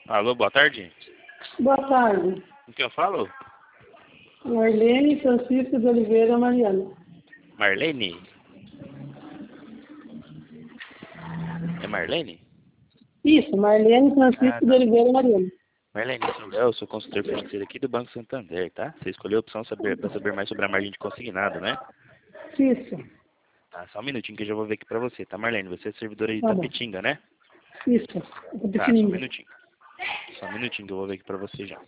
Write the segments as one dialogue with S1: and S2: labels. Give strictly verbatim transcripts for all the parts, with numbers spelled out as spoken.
S1: Alô, boa tarde.
S2: Boa tarde.
S1: Com quem eu falo?
S2: Marlene Francisco de Oliveira Mariana.
S1: Marlene? É Marlene?
S2: Isso, Marlene Francisco
S1: Ah,
S2: de
S1: tá.
S2: Oliveira Mariana.
S1: Marlene, sou Léo, sou consultor financeiro aqui do Banco Santander, tá? Você escolheu a opção saber, para saber mais sobre a margem de consignado, né?
S2: Isso,
S1: Tá, só um minutinho que eu já vou ver aqui pra você, tá, Marlene? Você é servidora de
S2: tá bom.
S1: Tapetinga, né?
S2: Isso, é
S1: Tá, só um
S2: pequenininho.
S1: minutinho. Só um minutinho que eu vou ver aqui pra você já.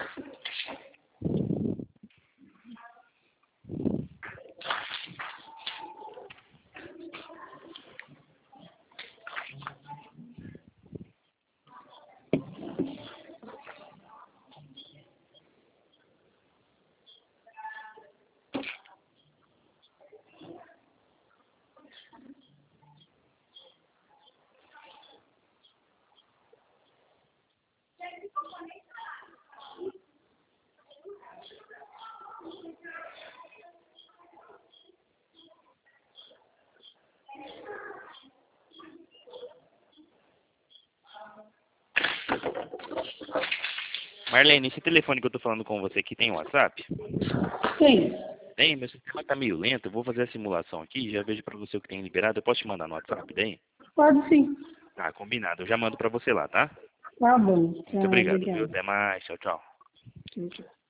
S1: Marlene, esse telefone que eu tô falando com você aqui tem WhatsApp?
S2: Tem,
S1: Tem, meu sistema tá meio lento, eu vou fazer a simulação aqui, já vejo pra você o que tem liberado, eu posso te mandar no WhatsApp daí?
S2: pode sim.
S1: Tá, combinado, eu já mando pra você lá, tá?
S2: Tá bom,
S1: Muito
S2: tchau,
S1: obrigado, viu?
S2: obrigada.
S1: Até mais, tchau, tchau.
S2: Tchau, tchau.